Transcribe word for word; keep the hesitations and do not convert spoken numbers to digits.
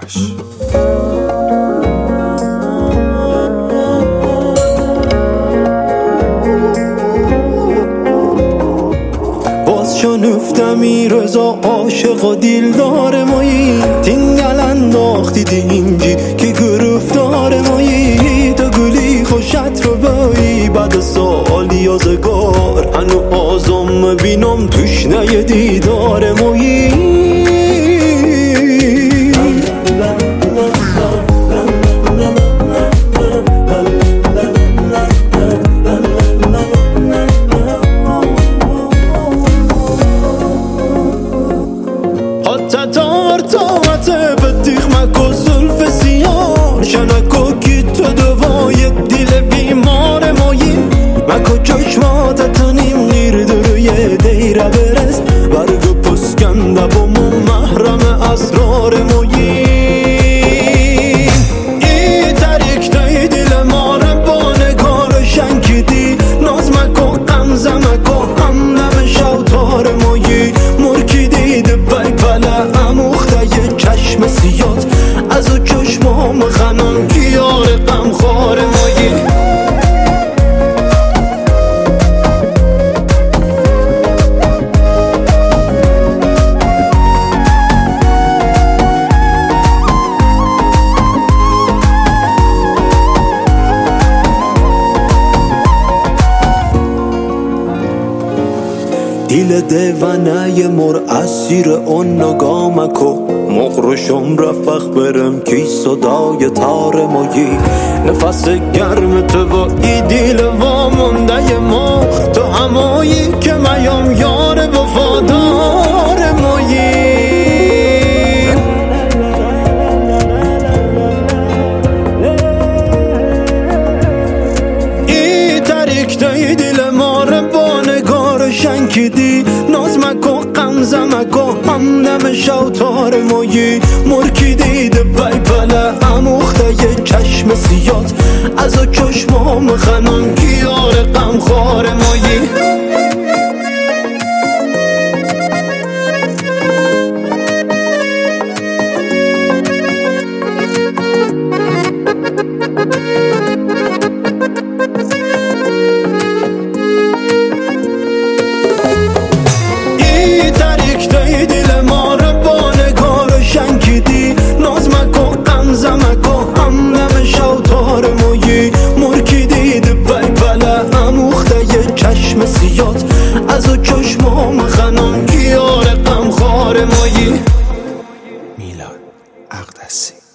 آتش. شنفتمی رضا عاشق و دیلدار مایی تینگل انداختی دینجی که گرفتار مایی تو گلی خوشت رو بایی بعد سالی یازگار هنو آزم بینم تشنه دیدار مایی تار تاوت بدیخ مکو زلف سیار شنکو کی تو دوای دیل بیمار مایی مکو چشمات تنیم نیر دروی دیره برس برگو پسکنده بومو محرم اسرار مایی ای تریک دای دیل ماره با نگار شنکیدی ناز مکو قمزه مکو هم نم شوتار مایی مرکی دیده بای بله اموخته یه چشم سیاد از او چشمام خنم کیار غمخوار مایی دیل دیوانه مر اسیر اون نگامکو مقرشم رفخ برم کی صدای تار مایی نفس گرم تو با ای دیل وامونده ما تو همایی که میام یار وفادار مایی ای تریک دای دیل ماره با نگار شنکیدی ناز مکو قمزه مکو هم نم شوتار مایی مرکی دیده بای بله اموخته یه چشم سیاد از او چشمام خنم کیار غمخوار مایی چشم سیاد از او چشمام خنم کیار غمخوار مایی میلاد اقدسی.